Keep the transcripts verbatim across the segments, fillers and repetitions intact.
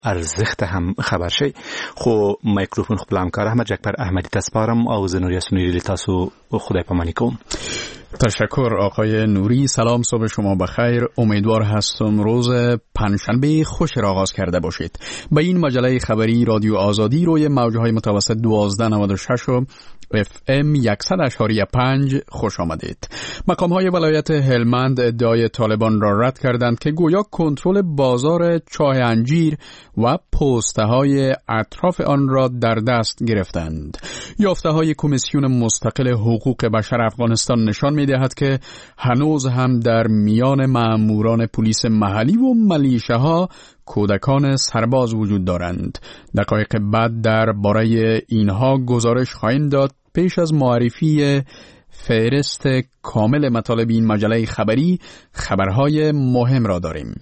ارزښت هم خبر شي. خو مایکروفون خپل همکار احمد جکبر احمدی تسپارم او زه نوری اسنوری تاسو خدای پامانی کوم. تشکر آقای نوری. سلام، صبح شما بخیر. امیدوار هستم روز پنجشنبه خوش را آغاز کرده باشید. به این مجله خبری رادیو آزادی روی موجهای متوسط دوازده نود و شش و اف ام صد و شش و پنج خوش آمدید. مقام‌های ولایت هلمند ادعای طالبان را رد کردند که گویا کنترل بازار چاه انجیر و پوسته‌های اطراف آن را در دست گرفتند. یافته‌های کمیسیون مستقل حقوق بشر افغانستان نشان می‌دهد که هنوز هم در میان مأموران پلیس محلی و ملیشه‌ها کودکان سرباز وجود دارند. دقایق بعد در باره اینها گزارش خواهیم داد. پیش از معرفی فهرست کامل مطالب این مجله خبری، خبرهای مهم را داریم.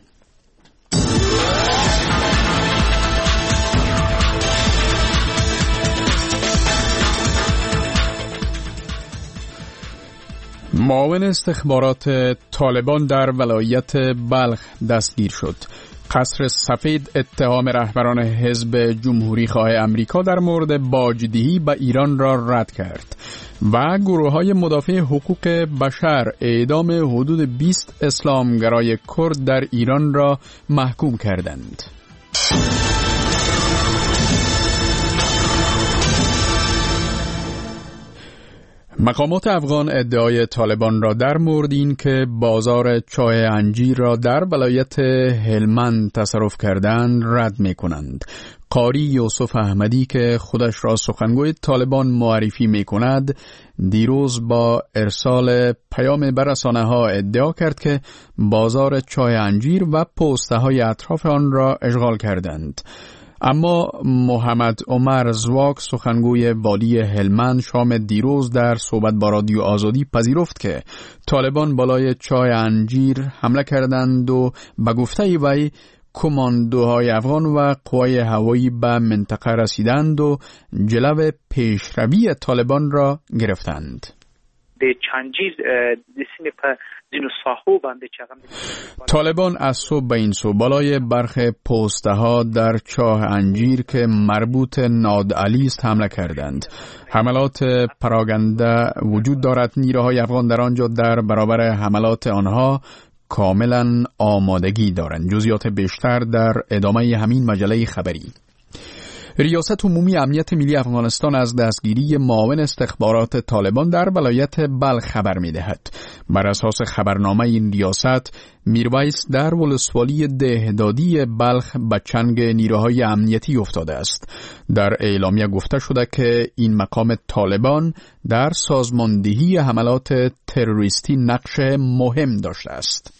معاون استخبارات طالبان در ولایت بلخ دستگیر شد. قصر سفید اتهام رهبران حزب جمهوری خواه امریکا در مورد باجدهی به ایران را رد کرد و گروه‌های مدافع حقوق بشر اعدام حدود بیست اسلامگرای کرد در ایران را محکوم کردند. مقامات افغان ادعای طالبان را در مورد این که بازار چاه انجیر را در ولایت هلمند تصرف کردند رد می کنند. قاری یوسف احمدی که خودش را سخنگوی طالبان معرفی می کند دیروز با ارسال پیام به رسانه‌ها ادعا کرد که بازار چاه انجیر و پوسته‌های اطراف آن را اشغال کردند. اما محمد عمر زواک سخنگوی والی هلمند شام دیروز در صحبت با رادیو آزادی پذیرفت که طالبان بالای چاه انجیر حمله کردند و به گفته وی کماندوهای افغان و قوای هوایی به منطقه رسیدند و جلو پیشروی طالبان را گرفتند. طالبان از صبح به این سو بالای برخ پوسته ها در چاه انجیر که مربوط نادعلی است حمله کردند. حملات پراگنده وجود دارد. نیروهای افغان در آنجا در برابر حملات آنها کاملا آمادگی دارند. جزئیات بیشتر در ادامه همین مجله خبری. ریاست عمومی امنیت ملی افغانستان از دستگیری معاون استخبارات طالبان در ولایت بلخ خبر می‌دهد. بر اساس خبرنامه این ریاست، میرویس در ولسوالی دهدادی بلخ به چنگ نیروهای امنیتی افتاده است. در اعلامیه گفته شده که این مقام طالبان در سازماندهی حملات تروریستی نقش مهم داشته است.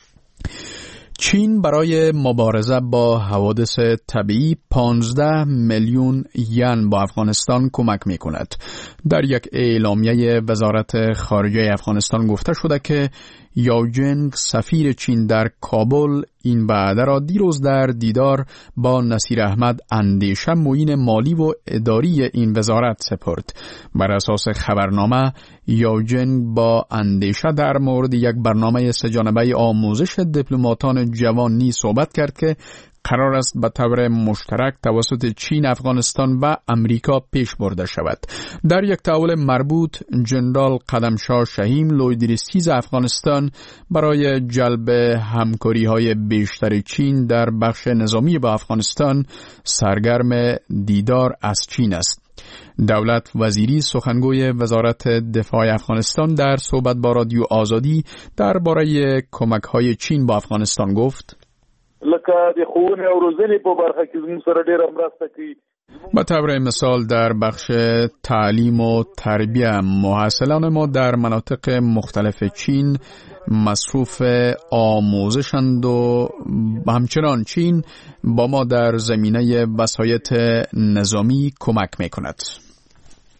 چین برای مبارزه با حوادث طبیعی پانزده میلیون ین با افغانستان کمک می کند. در یک اعلامیه وزارت خارجه افغانستان گفته شده که یاوجنگ سفیر چین در کابل این وعده را دیروز در دیدار با نصیر احمد اندیشه معین مالی و اداری این وزارت سپرد. بر اساس خبرنامه یاوجنگ با اندیشه در مورد یک برنامه سه‌جانبه آموزش دیپلماتان جوان نیز صحبت کرد که قرار است به طور مشترک توسط چین، افغانستان و امریکا پیش برده شود. در یک تحول مربوط، جنرال قدمشاه شهیم لویدریسیز افغانستان برای جلب همکاری‌های بیشتر چین در بخش نظامی با افغانستان سرگرم دیدار از چین است. دولت وزیری سخنگوی وزارت دفاع افغانستان در صحبت با رادیو آزادی درباره کمک‌های چین با افغانستان گفت: لکه د ښوونې او روزنې په برخه کې زموږ سره ډېره مرسته کوي. به طور مثال در بخش تعلیم و تربیه محصلان ما در مناطق مختلف چین مصروف آموزشند و همچنان چین با ما در زمینه وسایط نظامی کمک می‌کند.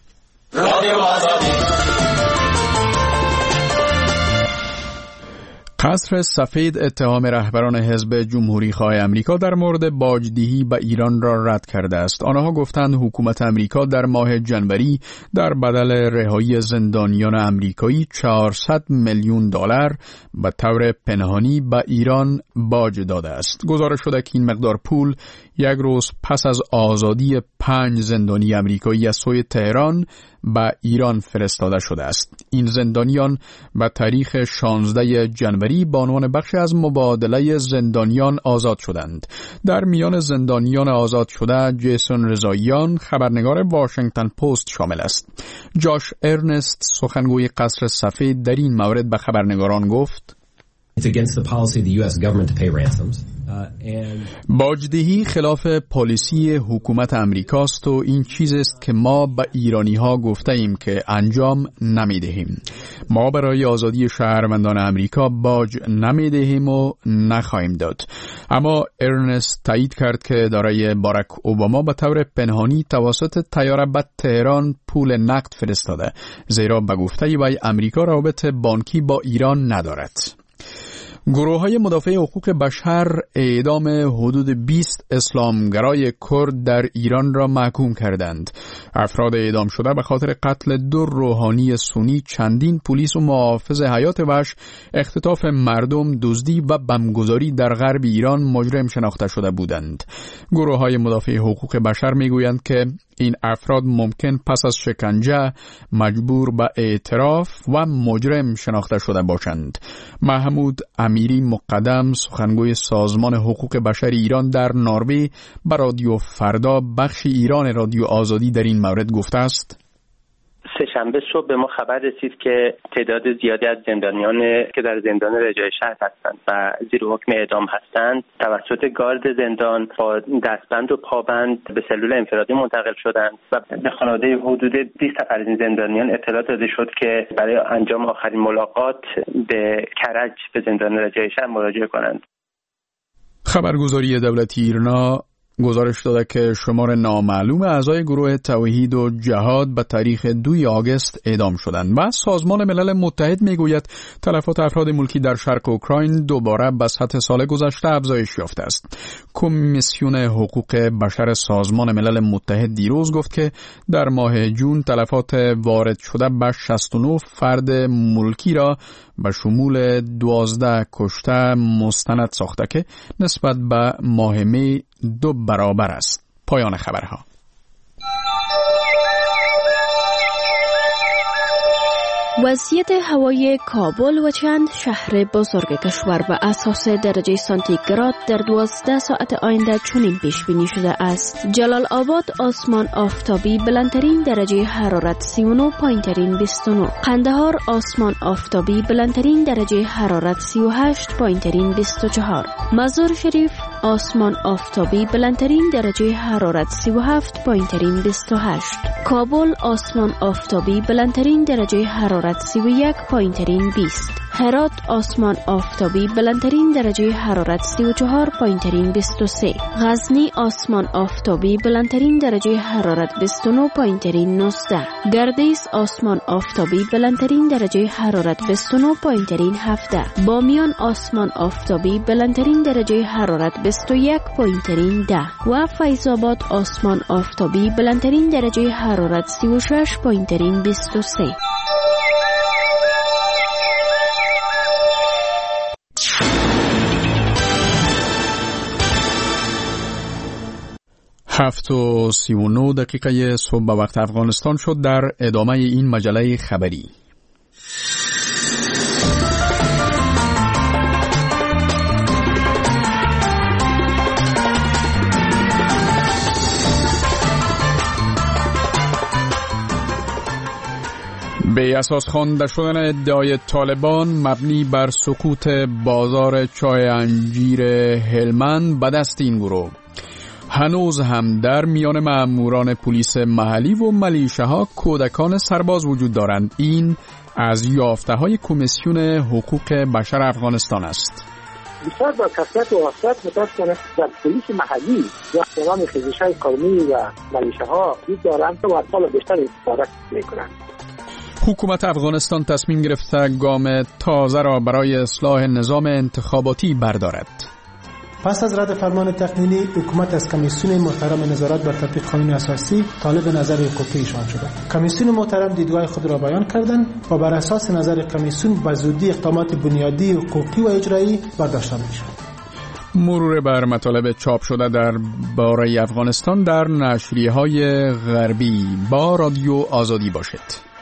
رادیو آزادی. قصر سفید اتهام رهبران حزب جمهوری‌خواه آمریکا در مورد باجدهی به ایران را رد کرده است. آنها گفتند حکومت آمریکا در ماه جنوری در بدل رهایی زندانیان آمریکایی چهارصد میلیون دلار به طور پنهانی به ایران باج داده است. گزارش شده که این مقدار پول یک روز پس از آزادی پنج زندانی آمریکایی از سوی تهران به ایران فرستاده شده است. این زندانیان به تاریخ شانزده جنوری به عنوان بخشی از مبادله زندانیان آزاد شدند. در میان زندانیان آزاد شده جیسون رضاییان خبرنگار واشنگتن پست شامل است. جاش ارنست سخنگوی قصر سفید در این مورد به خبرنگاران گفت: It's against the policy of the U S government to pay ransoms. باجدهی خلاف پالیسی حکومت امریکاست و این چیز است که ما به ایرانی ها گفته ایم که انجام نمی دهیم. ما برای آزادی شهروندان امریکا باج نمی دهیم و نخواهیم داد. اما ارنست تایید کرد که اداره باراک اوباما به طور پنهانی توسط طیاره به تهران پول نقد فرستاده، زیرا به گفته وی امریکا رابط بانکی با ایران ندارد. گروه‌های مدافع حقوق بشر اعدام حدود بیست اسلامگرای کرد در ایران را محکوم کردند. افراد اعدام شده به خاطر قتل دو روحانی سنی، چندین پلیس و محافظ حیات وحش، اختطاف مردم، دزدی و بمبگذاری در غرب ایران مجرم شناخته شده بودند. گروه‌های مدافع حقوق بشر میگویند که این افراد ممکن پس از شکنجه مجبور به اعتراف و مجرم شناخته شده باشند. محمود امیری مقدم سخنگوی سازمان حقوق بشر ایران در نروژ به رادیو فردا بخش ایران رادیو آزادی در این مورد گفته است: سه‌شنبه صبح به ما خبر رسید که تعداد زیادی از زندانیان که در زندان رجای شهر هستند و زیر حکم اعدام هستند توسط گارد زندان با دستبند و پابند به سلول انفرادی منتقل شدند و به خانواده حدود بیست نفر از این زندانیان اطلاع داده شد که برای انجام آخرین ملاقات به کرج به زندان رجای شهر مراجعه کنند. خبرگزاری دولتی ایرنا گزارش داده که شمار نامعلوم اعضای گروه توحید و جهاد به تاریخ دوم آگوست اعدام شدند و سازمان ملل متحد میگوید تلفات افراد ملکی در شرق اوکراین دوباره به سطح سال گذشته افزایش یافته است. کمیسیون حقوق بشر سازمان ملل متحد دیروز گفت که در ماه جون تلفات وارد شده به شصت و نه فرد ملکی را به شمول دوازده کشته مستند ساخته که نسبت به ماه می دو برابر است. پایان خبرها. وضعیت هوای کابل و چند شهر بزرگ کشور به اساس درجه سانتیگراد در دوازده ساعت آینده چنین پیش بینی شده است: جلال آباد آسمان آفتابی بلندترین درجه حرارت سی و نه، پایینترین بیست و نه. قندهار آسمان آفتابی بلندترین درجه حرارت سی و هشت، پایینترین بیست و چهار. مزار شریف آسمان آفتابی بلندترین درجه حرارت سی و هفت، پایینترین بیست و هشت. کابل آسمان آفتابی بلندترین درجه حرارت سی و یک، پایینترین بیست. هرات آسمان آفتابی بلندترین درجه حرارت سی و چهار، پایینترین بیست و سه. غزنی آسمان آفتابی بلندترین درجه حرارت بیست و نه، پایینترین نوزده. گردیس آسمان آفتابی بلندترین درجه حرارت بیست و نه، پایینترین هفده. بامیان آسمان آفتابی بلندترین درجه حرارت بیست و یک، پایینترین ده. و فیض آباد آسمان آفتابی بلندترین درجه حرارت سی و شش، پایینترین بیست و سه. هفت و سی و نه دقیقه صبح به وقت افغانستان شد. در ادامه این مجله خبری به اساس خوانده شدن ادعای طالبان مبنی بر سقوط بازار چای انجیر هلمند به دست این گروه، هنوز هم در میان ماموران پلیس محلی و ملیشه ها کودکان سرباز وجود دارند. این از یافته های کمیسیون حقوق بشر افغانستان است. بسیار با کثرت و وحشت متاسفانه در پلیس محلی یا احترام خیزش‌های قومی و ملیشه ها وجود دارند و اطفال بیشتر استفاده میکنند. حکومت افغانستان تصمیم گرفته گام تازه را برای اصلاح نظام انتخاباتی بردارد. پس از رد فرمان تقنینی، حکومت از کمیسیون محترم نظارت بر تطبیق قانون اساسی طالب نظر حقوقی ایشان شده. کمیسیون محترم دیدگاه خود را بیان کردند و بر اساس نظر کمیسیون به زودی اقدامات بنیادی حقوقی و اجرایی برداشته می‌شود. مرور بر مطالب چاپ شده در باره افغانستان در نشریه‌های غربی با رادیو آزادی باشد.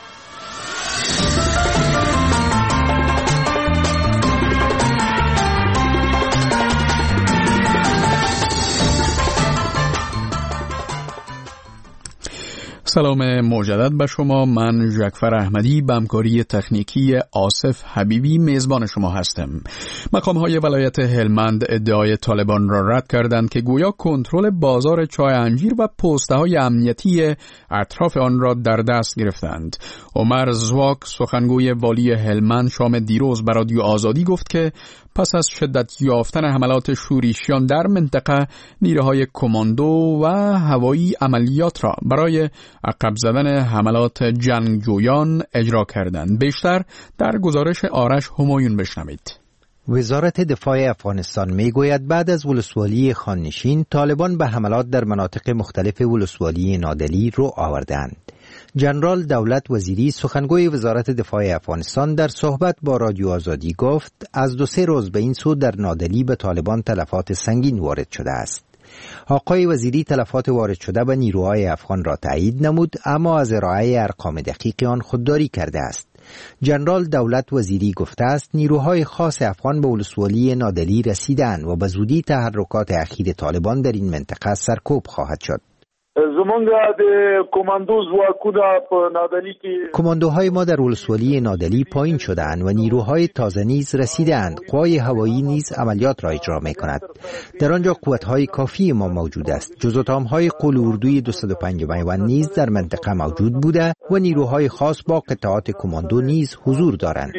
سلام مجدد به شما. من جعفر احمدی به همکاری تکنیکی آصف حبیبی میزبان شما هستم. مقام‌های ولایت هلمند ادعای طالبان را رد کردند که گویا کنترل بازار چای انجیر و پست‌های امنیتی اطراف آن را در دست گرفتند. عمر زواک سخنگوی والی هلمند شام دیروز به رادیو آزادی گفت که پس از شدت یافتن حملات شورشیان در منطقه، نیروهای کماندو و هوایی عملیات را برای عقب زدن حملات جنگجویان اجرا کردند. بیشتر در گزارش آرش همایون بشنوید. وزارت دفاع افغانستان میگوید بعد از ولسوالی خاننشین، طالبان به حملات در مناطق مختلف ولسوالی نادلی رو آوردند. جنرال دولت وزیری سخنگوی وزارت دفاع افغانستان در صحبت با رادیو آزادی گفت از دو سه روز به این سو در نادلی به طالبان تلفات سنگین وارد شده است. آقای وزیری تلفات وارد شده به نیروهای افغان را تایید نمود، اما از ارائه ارقام دقیق آن خودداری کرده است. جنرال دولت وزیری گفته است نیروهای خاص افغان به ولسوالی نادلی رسیدند و به زودی تحرکات اخیر طالبان در این منطقه سرکوب خواهد شد. زمونږ د کماندو ځواکونه په نادلی کې کماندوهای ما در ولسوالی نادلی پایین شدند و نیروهای تازه نیز رسیدند. قوای هوایی نیز عملیات را اجرا می‌کند. در آنجا قوت‌های کافی ما موجود است. جز اتام‌های قول اردوی دویست و پنج میوند نیز در منطقه موجود بوده و نیروهای خاص با قطعات کماندو نیز حضور دارند.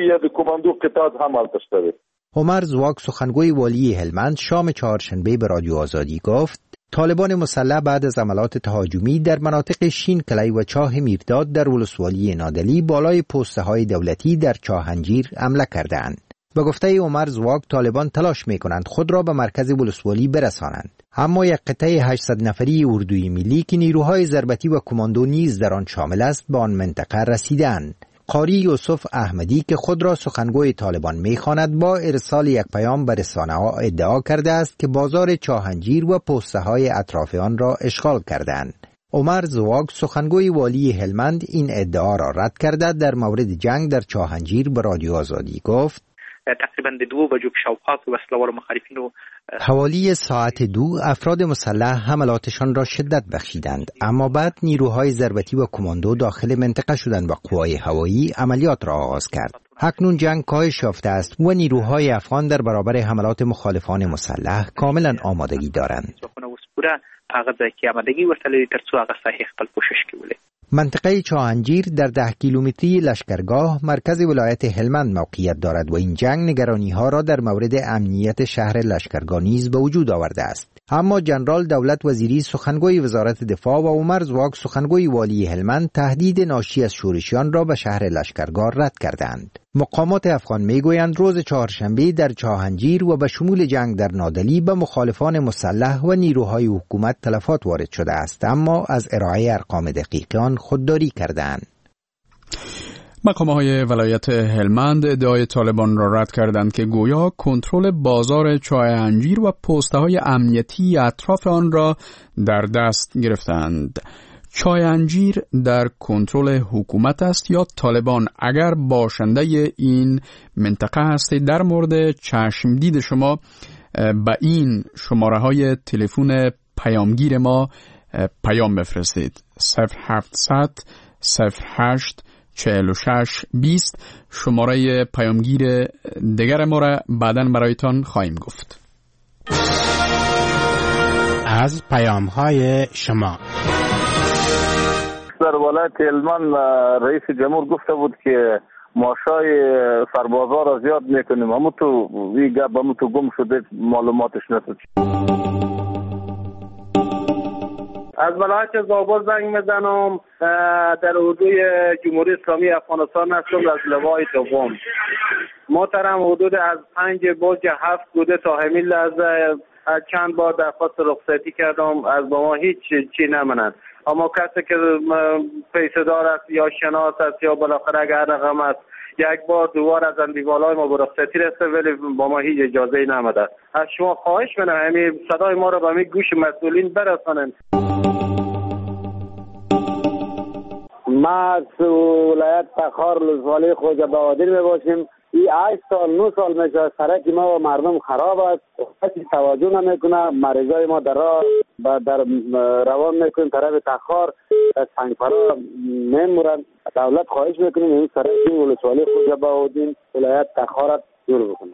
عمر زواک سخنگوی والی هلمند شام چهارشنبه به رادیو آزادی گفت طالبان مسلح بعد از عملات تهاجمی در مناطق شین کلی و چاه میرداد در ولسوالی نادلی بالای پست‌های دولتی در چاه انجیر حمله کردند. به گفته عمر زواک طالبان تلاش می‌کنند خود را به مرکز ولسوالی برسانند، اما یک قطعه هشتصد نفری اردوی ملی که نیروهای ضربتی و کماندو نیز در آن شامل است به آن منطقه رسیدند. قاری یوسف احمدی که خود را سخنگوی طالبان می‌خواند با ارسال یک پیام به رسانه‌ها ادعا کرده است که بازار چاهنجیر و پسته‌های اطراف آن را اشغال کردند. عمر زواک سخنگوی والی هلمند این ادعا را رد کرده در مورد جنگ در چاهنجیر به رادیو آزادی گفت تقریبا دو بجو شاوخوا وسلوار مخالفین رو حوالی ساعت دو افراد مسلح حملاتشان را شدت بخشیدند، اما بعد نیروهای ضربتی و کماندو داخل منطقه شدند و قوای هوایی عملیات را آغاز کرد. اکنون جنگ کاهش یافته است و نیروهای افغان در برابر حملات مخالفان مسلح کاملا آمادگی دارند. منطقه چاهنجیر در ده کیلومتری لشکرگاه مرکز ولایت هلمند موقعیت دارد و این جنگ نگرانی‌ها را در مورد امنیت شهر لشکرگاه نیز به وجود آورده است. اما جنرال دولت وزیری سخنگوی وزارت دفاع و عمر زواک سخنگوی والی هلمند تهدید ناشی از شورشیان را به شهر لشکرگاه رد کردند. مقامات افغان میگویند روز چهارشنبه در چاهنجیر و به شمول جنگ در نادلی به مخالفان مسلح و نیروهای حکومت تلفات وارد شده است، اما از ارائه ارقام دقیق آن خودداری کردند. مقام‌های ولایت هلمند ادعای طالبان را رد کردند که گویا کنترل بازار چای انجیر و پست‌های امنیتی اطراف آن را در دست گرفتند. چای انجیر در کنترل حکومت است یا طالبان؟ اگر باشنده این منطقه هستید در مورد چشمدید شما به این شماره های تلفن پیامگیر ما پیام بفرستید: صفر هفتصد صفر هشت چهل و شش بیست. شماره پیامگیر دیگر ما را بعداً برایتان خواهیم گفت. از پیام های شما در ولایت هلمند رئیس جمهور گفته بود که ماشای سربازا را زیاد میکنیم، اما تو این گپ همون تو گم شده، معلوماتش نشد. از ولایت زابل زنگ میزنم، در حدود جمهوری اسلامی افغانستان هستم از لوای دوم. محترم حدود از پنج برج هفت بوده تا همین لحظه چند بار درخواست رخصتی کردم، از با ما هیچ چی نمونند. اما کسی که پیسه‌دار است یا شناس است یا بالاخره اگر رقم است یک بار دوبار از اندیوالای ما به رخصتی رسته ولی با ما هیچ اجازه نمیده. از شما خواهش می‌کنم همین صدای ما رو به می گوش مسئولین برسانید. ما از ولایت تخار ولسوالی خواجه بهادر می باشیم. این هشت سال نه سال میشه سرک ما و مردم خراب است، کسی توجه نمیکنه. مریضای ما در راه در روان میکنیم طرف تخار سنگپرا میمورن. دولت خواهش میکنیم این سرک ولسوالی خواجه بهادر ولایت تخار جور بکنه.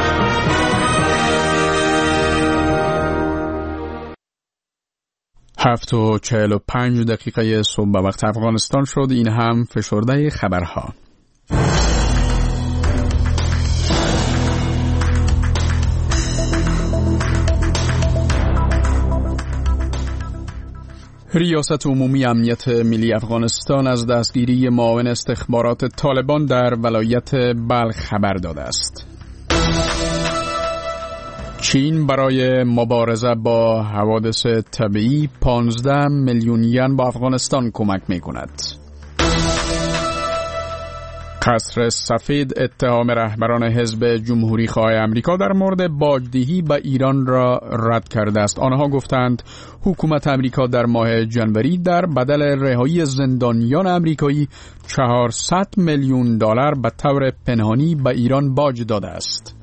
هفت و چهل و پنج دقیقه صبح به وقت افغانستان شد. این هم فشرده خبرها. ریاست عمومی امنیت ملی افغانستان از دستگیری معاون استخبارات طالبان در ولایت بلخ خبر داده است. چین برای مبارزه با حوادث طبیعی پانزده میلیون ین با افغانستان کمک می کند. قصر سفید اتهام رهبران حزب جمهوری خواه امریکا در مورد باجدهی به ایران را رد کرده است. آنها گفتند حکومت امریکا در ماه جنوری در بدل رهایی زندانیان امریکایی چهارصد میلیون دلار به طور پنهانی به ایران باج داده است.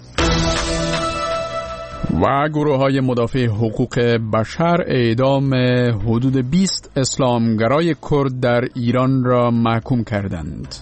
و گروه‌های مدافع حقوق بشر اعدام حدود بیست اسلامگرای کرد در ایران را محکوم کردند.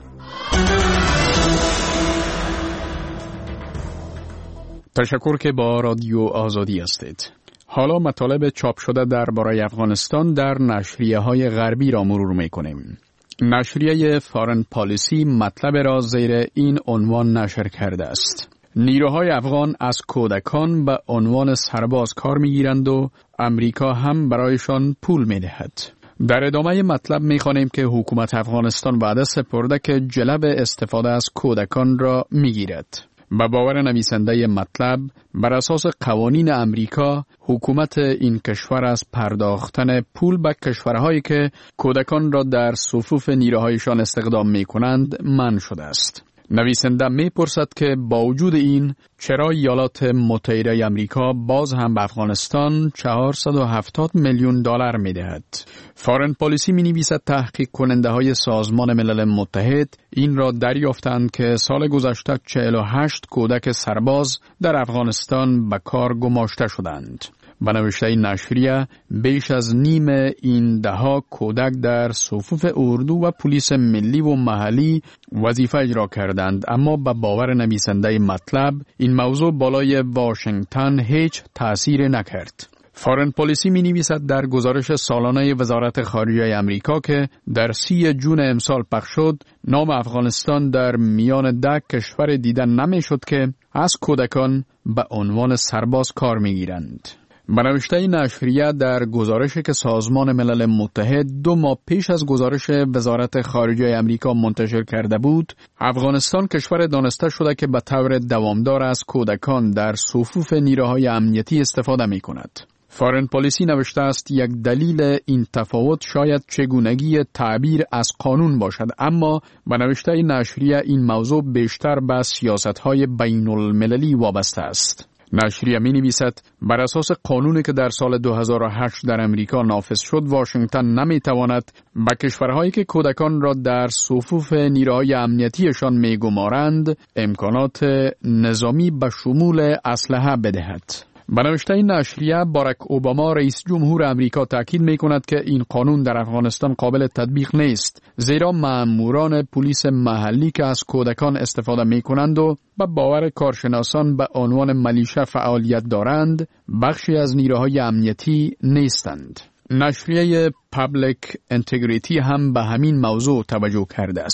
تشکر که با رادیو آزادی هستید. حالا مطالب چاپ شده درباره افغانستان در نشریه‌های غربی را مرور می‌کنیم. نشریه فارن پالیسی مطلب را زیر این عنوان نشر کرده است: نیروهای افغان از کودکان به عنوان سرباز کار می‌گیرند و امریکا هم برایشان پول می‌دهد. در ادامه مطلب می‌خوانیم که حکومت افغانستان وعده سپرده که جلب استفاده از کودکان را می‌گیرد. به باور نویسنده مطلب، بر اساس قوانین امریکا، حکومت این کشور از پرداختن پول به کشورهایی که کودکان را در صفوف نیروهایشان استخدام می‌کنند منع شده است. نویسنده می‌پرسد که با وجود این چرا ایالات متحده امریکا باز هم به افغانستان چهارصد و هفتاد میلیون دلار می‌دهد. فارن پالیسی می‌نویسد تحقیق کننده های سازمان ملل متحد این را دریافتند که سال گذشته چهل و هشت کودک سرباز در افغانستان به کار گماشته شدند. به نوشته نشریه، بیش از نیم این دهها کودک در صفوف اردو و پلیس ملی و محلی وظیفه اجرا کردند، اما به باور نویسنده مطلب این موضوع بالای واشنگتن هیچ تأثیر نکرد. فارن پالیسی می نویسد در گزارش سالانه وزارت خارجه امریکا که در سی جون امسال پخش شد، نام افغانستان در میان ده کشور دیده نمی شد که از کودکان به عنوان سرباز کار می گیرند. به نوشته نشریه در گزارشی که سازمان ملل متحد دو ماه پیش از گزارش وزارت خارجه امریکا منتشر کرده بود، افغانستان کشور دانسته شده که به طور دوامدار از کودکان در صفوف نیروهای امنیتی استفاده می کند. فارن پالیسی نوشته است یک دلیل این تفاوت شاید چگونگی تعبیر از قانون باشد، اما به نوشته نشریه این موضوع بیشتر به سیاست‌های بین المللی وابسته است. نشریه می نویسد بر اساس قانونی که در سال دو هزار و هشت در امریکا نافذ شد، واشنگتن نمی تواند به کشورهایی که کودکان را در صفوف نیروهای امنیتیشان می گمارند امکانات نظامی به شمول اسلحه بدهد. به نوشته نشریه، باراک اوباما رئیس جمهور امریکا تاکید می کند که این قانون در افغانستان قابل تطبیق نیست، زیرا ماموران پلیس محلی که از کودکان استفاده می کنند و به باور کارشناسان به عنوان ملیشه فعالیت دارند، بخشی از نیروهای امنیتی نیستند. نشریه پابلیک انتگریتی هم به همین موضوع توجه کرده است.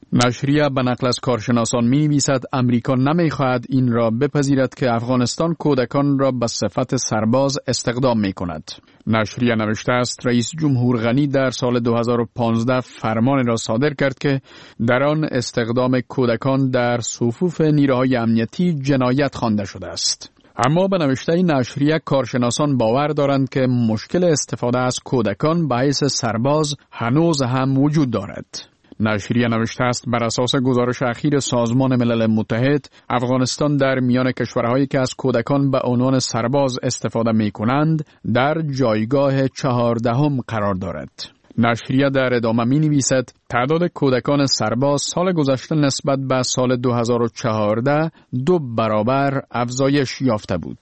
نشریه به نقل از کارشناسان می نویسد امریکا نمی خواهد این را بپذیرد که افغانستان کودکان را به صفت سرباز استخدام می کند. نشریه نوشته است رئیس جمهور غنی در سال دو هزار و پانزده فرمان را صادر کرد که در آن استخدام کودکان در صفوف نیروهای امنیتی جنایت خوانده شده است. اما به نوشته نشریه کارشناسان باور دارند که مشکل استفاده از کودکان به حیث سرباز هنوز هم وجود دارد. نشریه نوشته است بر اساس گزارش اخیر سازمان ملل متحد افغانستان در میان کشورهایی که از کودکان به عنوان سرباز استفاده می کنند در جایگاه چهاردهم قرار دارد. نشریه در ادامه می نویسد تعداد کودکان سرباز سال گذشته نسبت به سال دو هزار و چهارده دو برابر افزایش یافته بود.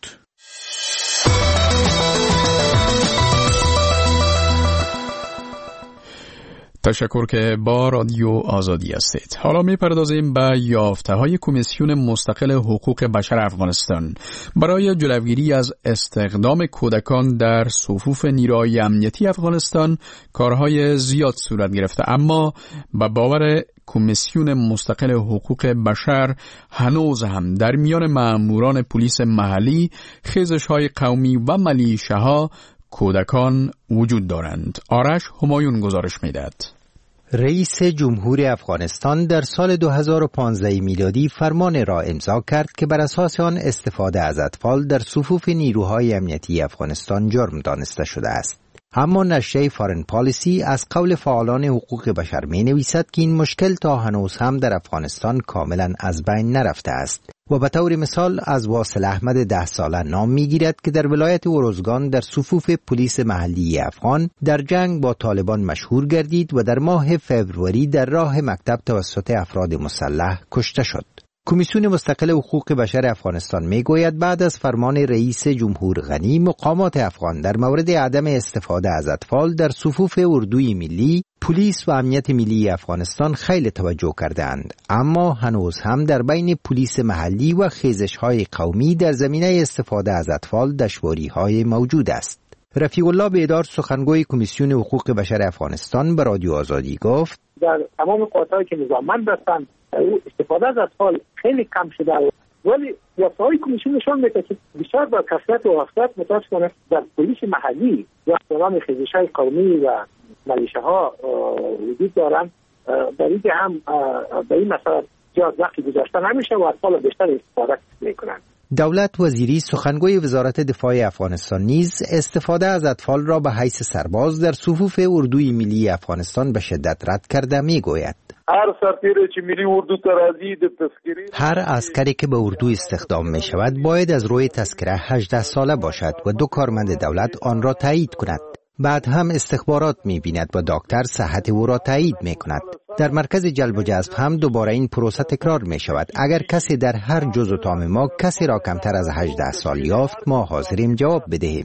تشکر که با رادیو آزادی هستید. حالا می پردازیم به یافته های کمیسیون مستقل حقوق بشر افغانستان برای جلوگیری از استخدام کودکان در صفوف نیروهای امنیتی افغانستان. کارهای زیاد صورت گرفته، اما به باور کمیسیون مستقل حقوق بشر هنوز هم در میان ماموران پلیس محلی، خیزش‌های قومی و ملیشه‌ها کودکان وجود دارند. آرش همایون گزارش می‌دهد. رئیس جمهور افغانستان در سال دو هزار و پانزده میلادی فرمان را امضا کرد که بر اساس آن استفاده از اطفال در صفوف نیروهای امنیتی افغانستان جرم دانسته شده است. اما نشریه فارن پالیسی از قول فعالان حقوق بشر می نویسد که این مشکل تا هنوز هم در افغانستان کاملا از بین نرفته است و به طور مثال از واصل احمد ده ساله نام می گیرد که در ولایت اروزگان در صفوف پلیس محلی افغان در جنگ با طالبان مشهور گردید و در ماه فوریه در راه مکتب توسط افراد مسلح کشته شد. کمیسیون مستقل حقوق بشر افغانستان میگوید بعد از فرمان رئیس جمهور غنی مقامات افغان در مورد عدم استفاده از اطفال در صفوف اردوی ملی، پلیس و امنیت ملی افغانستان خیلی توجه کردند، اما هنوز هم در بین پلیس محلی و خیزش‌های قومی در زمینه استفاده از اطفال دشواری‌های موجود است. رفیع الله بیدار سخنگوی کمیسیون حقوق بشر افغانستان به رادیو آزادی گفت در تمام قوت‌هایی که نظاممند هستند استفاده از اطفال خیلی کم شده، ولی یافته‌های کمیسیون نشان می‌دهد که بسیار با کثرت و وحشت متأسفانه در پلیس محلی و تمام خیزش‌های قومی و ملیشه‌ها وجود دارند. در اینکه هم به این مسئله زیاد وقتی گذاشته نمیشه و اطفال بیشتر استفاده می‌کنند. دولت وزیری سخنگوی وزارت دفاع افغانستان نیز استفاده از اطفال را به حیث سرباز در صفوف اردوی ملی افغانستان به شدت رد کرده میگوید هر سرتیری که ملی اردو ترازی د تذکری هر عسکری که به اردو استخدام می شود باید از روی تذکره هجده ساله باشد و دو کارمند دولت آن را تایید کند. بعد هم استخبارات می بیند و دکتر صحت او را تایید می کند. در مرکز جلب و جذب هم دوباره این پروسه تکرار می شود. اگر کسی در هر جزء تام ما کسی را کمتر از هجده سال یافت، ما حاضریم جواب بدهیم.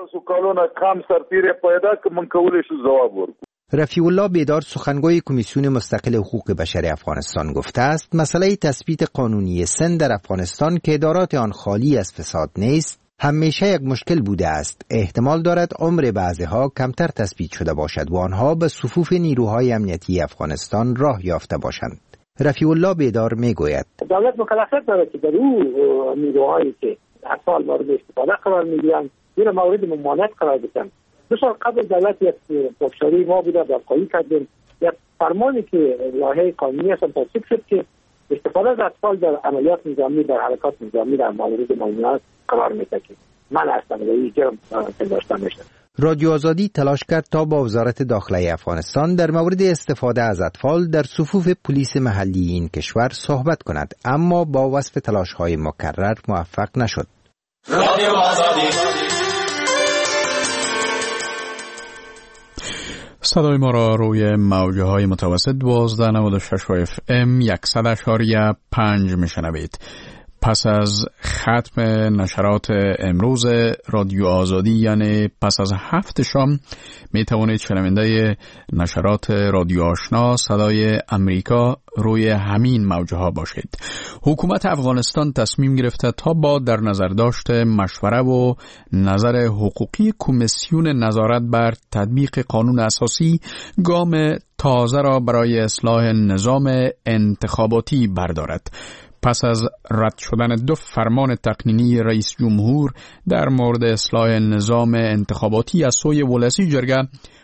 رفیع الله بیدار سخنگوی کمیسیون مستقل حقوق بشر افغانستان گفته است مسئله تثبیت قانونی سن در افغانستان که ادارات آن خالی از فساد نیست همیشه یک مشکل بوده است. احتمال دارد عمر بعضی‌ها کمتر تثبیت شده باشد و آنها به صفوف نیروهای امنیتی افغانستان راه یافته باشند. رفیع الله بیدار میگوید دولت مکلفیت دارد که در اون نیروهایی که اطفال مورد استفاده قرار میگیرند این مورد ممانعت قرار بدن. دو سال قبل دولت یک پافشاری ما بوده در قایی کردیم، یک فرمانی که لایحه قانونی است تصویب شد که استفاده از اطفال در عملیات نظامی در حرکات نظامی در مورد ممنوعات قرار میده که من هستم و این جرم پنداشته میشه. رادیو آزادی تلاش کرد تا با وزارت داخله افغانستان در مورد استفاده از اطفال در صفوف پلیس محلی این کشور صحبت کند، اما با وصف تلاش‌های مکرر موفق نشد. رادیو آزادی صدای ما را روی موجه های متوسط دوازده نود و شش اف ام صد و شش اشاری پنج میشنوید. پس از ختم نشرات امروز رادیو آزادی، یعنی پس از هفت شام، می توانید شنونده نشرات رادیو آشنا صدای امریکا روی همین موجه ها باشید. حکومت افغانستان تصمیم گرفته تا با در نظر داشت مشوره و نظر حقوقی کمیسیون نظارت بر تطبیق قانون اساسی گام تازه را برای اصلاح نظام انتخاباتی بردارد. پس از رد شدن دو فرمان تقنینی رئیس جمهور در مورد اصلاح نظام انتخاباتی از سوی ولسی جرگه،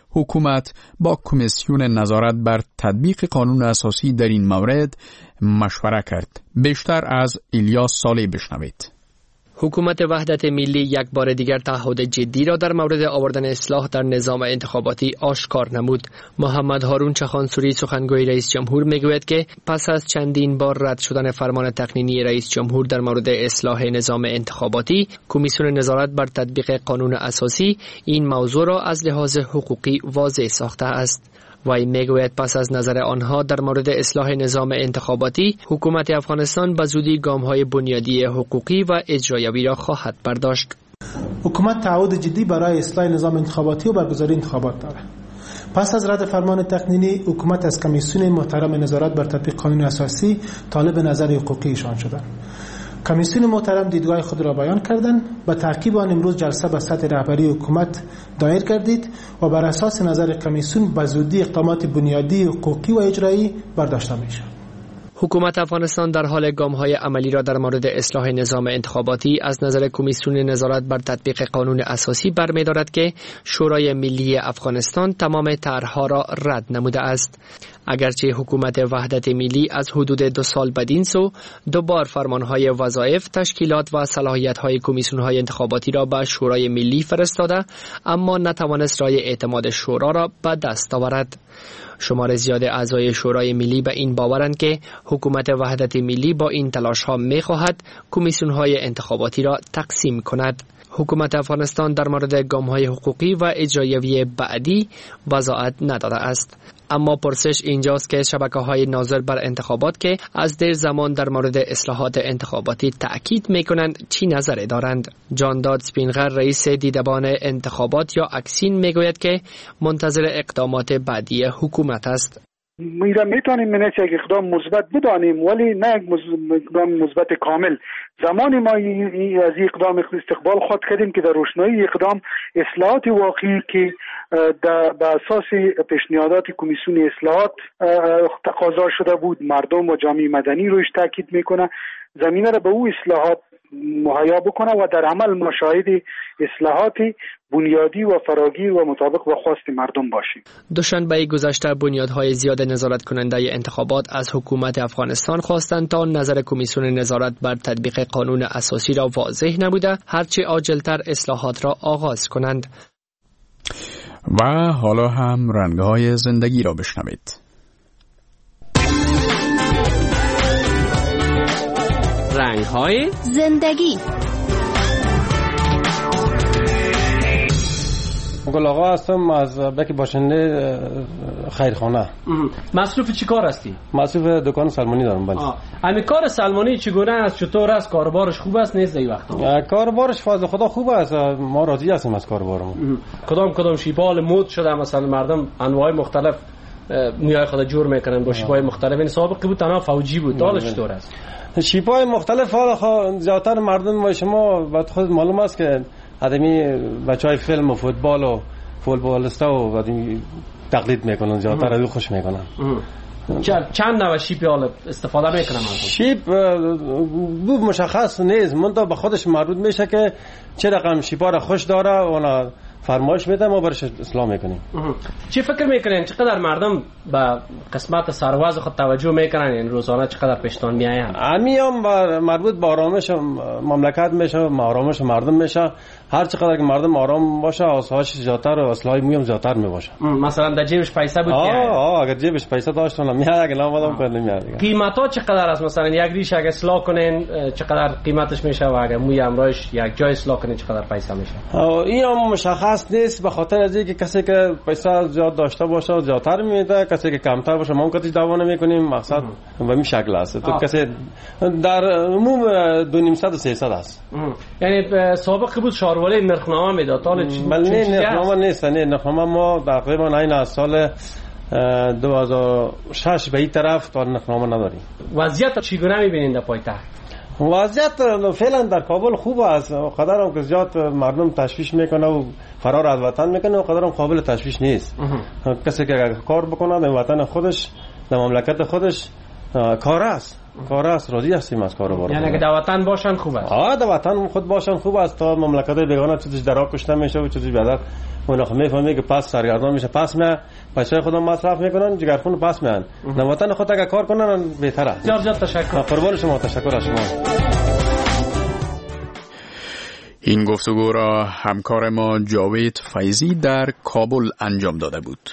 حکومت با کمیسیون نظارت بر تطبیق قانون اساسی در این مورد مشوره کرد. بیشتر از الیاس صالح بشنوید. حکومت وحدت ملی یک بار دیگر تعهد جدی را در مورد آوردن اصلاح در نظام انتخاباتی آشکار نمود. محمد هارون چخانسوری سخنگوی رئیس جمهور میگوید که پس از چندین بار رد شدن فرمان تقنینی رئیس جمهور در مورد اصلاح نظام انتخاباتی، کمیسیون نظارت بر تطبیق قانون اساسی این موضوع را از لحاظ حقوقی واضح ساخته است. وی میگوید پس از نظر آنها در مورد اصلاح نظام انتخاباتی، حکومت افغانستان به زودی گام‌های بنیادی حقوقی و اجرایی را خواهد برداشت. حکومت تعهد جدی برای اصلاح نظام انتخاباتی و برگزاری انتخابات دارد. پس از رد فرمان تقنینی، حکومت از کمیسیون محترم نظارت بر تطبیق قانون اساسی طالب نظر حقوقی ایشان شدند. کمیسیون محترم دیدگاه خود را بیان کردند. به تعقیب آن امروز جلسه به سطح رهبری حکومت دایر گردید و بر اساس نظر کمیسیون به زودی اقدامات بنیادی حقوقی و اجرایی برداشته میشود. حکومت افغانستان در حال گام‌های عملی را در مورد اصلاح نظام انتخاباتی از نظر کمیسیون نظارت بر تطبیق قانون اساسی برمی‌دارد که شورای ملی افغانستان تمام طرح‌ها را رد نموده است. اگرچه حکومت وحدت ملی از حدود دو سال بدین سو دوبار فرمانهای وظایف، تشکیلات و صلاحیت‌های کمیسیون‌های انتخاباتی را به شورای ملی فرستاده، اما نتوانست رای اعتماد شورا را به دست آورد. شمار زیاد اعضای شورای ملی به این باورند که حکومت وحدت ملی با این تلاش‌ها می‌خواهد کمیسیون‌های انتخاباتی را تقسیم کند. حکومت افغانستان در مورد گام‌های حقوقی و اجرایی بعدی وضاحت نداده است. اما پرسش اینجاست که شبکه‌های ناظر بر انتخابات که از دیر زمان در مورد اصلاحات انتخاباتی تأکید می‌کنند چی نظری دارند. جانداد سپینغر رئیس دیدبان انتخابات یا اکسین میگوید که منتظر اقدامات بعدی حکومت است. میرا میتونیم منش یک اقدام مثبت بدانیم، ولی نه یک اقدام مثبت کامل. زمانی ما از این اقدام استقبال خود کردیم که در روشنایی اقدام اصلاحات واقعی که به اساس پیشنهادات کمیسیون اصلاحات تقاضا شده بود، مردم و جامعه مدنی روش تاکید میکنه، زمینه را به او اصلاحات مهیا بکنه و در عمل ما شاهد اصلاحات بنیادی و فراگیر و مطابق با خواست مردم باشیم. دوشنبه گذشته بنیادهای زیاد نظارت کننده انتخابات از حکومت افغانستان خواستند تا نظر کمیسیون نظارت بر تطبیق قانون اساسی را واضح نموده هرچه عاجلتر اصلاحات را آغاز کنند. و حالا هم رنگ‌های زندگی را بشنوید. رنگ‌های زندگی. گل آقا هستم از بکی باشنده خیرخانه. مصروف چی کار هستی؟ مصروف دکان سلمانی دارم. بله. همین کار سلمانی چگونه است؟ چطور است؟ کاربارش خوب است نیست این وقتا؟ کاربارش فضل خدا خوب است. ما راضی هستیم از کاربارمون. کدام کدام شیبال مود شده، مثلا مردم انواع مختلف نیای خود جور میکنن با شیبای مختلف. این سابقه بود تنها فوجی بود. حالا چطور است؟ شیبای مختلف حالا زیادتر مردم و شما بعد خود معلوم است که آدمی بچهای فیلم و فوتبال و فوتبالیستا و آدمی تقلید میکنن، زیادتر از خوش میکنن. چند نوع شیپ حالا استفاده میکنن؟ شیپ دو مشخص نیست، منتها به خودش مربوط میشه که چه رقم شیپا را خوش داره اونا فرمایش میده، ما برش اصلاح میکنیم. چی فکر میکنین چقدر مردم به قسمت سرواز خود توجه میکنن؟ این روزانه چقدر پیشتان میآیند؟ همین هم مربوط به آرامش مملکت میشه، آرامش مردم میشه. هر چقدر که مردم آرام باشه آسایش زیادتر و اصلاح موی هم زیادتر میباشه. مثلا در جیبش پیسه بود آه آه اگر جیبش پیسه داشت اون میاد اگه نامادم کنه نمیاد. قیمت ها چقدر است؟ مثلا یک ریش اگه اصلاح کنین چقدر قیمتش میشه و اگه موی امرایش یک جای اصلاح کنین چقدر پیسه میشه؟ این هم مشخص نیست به خاطر از اینکه کسی که پیسه زیاد داشته باشه زیادتر میده، کسی که کمتر باشه ما کتیش دعوا نمیکنیم. مقصد به این شکل است. تو کسی در عموم دو نیم صد و سیصد است. یعنی سابق بود شارواله نرخنامه میداد حالا چی؟ نه نرخنامه نیست. نه نرخنامه ما تقریبا این از سال دو هزار و شش به این طرف تا نرخنامه نداریم. وضعیت چگونه میبینید در پایتخت؟ وضعیت فعلا در کابل خوب است. قدر هم که زیاد مردم تشویش میکنه و فرار از وطن میکنه و قدر هم قابل تشویش نیست. کسی که کار بکنه در وطن خودش در مملکت خودش کار است. کار است راضی هستیم از کارو. یعنی که در وطن باشن خوب است. آه در وطن خود باشن خوب است. تا مملکت بیگانه چیزی درا کشته میشه و چیزی بیادر اون خو میفهمه که پس سرگردان میشه، پس میاد بچهای خودم مصرف میکنن، جگرخون پس میان. در وطن خود اگه کار کنن بهتره. بسیار زیاد تشکر. قربان شما. تشکر از شما. این گفتگو را همکار ما جاوید فیضی در کابل انجام داده بود.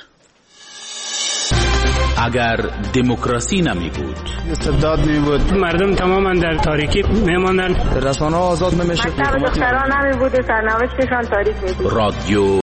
اگر دموکراسی نمی بود، استبداد می بود، مردم تماما در تاریکی می ماندن، رسانه‌ها آزاد نمیشد، مکتب دختران نمی بود، سرنوشتشان تاریک می بود. رادیو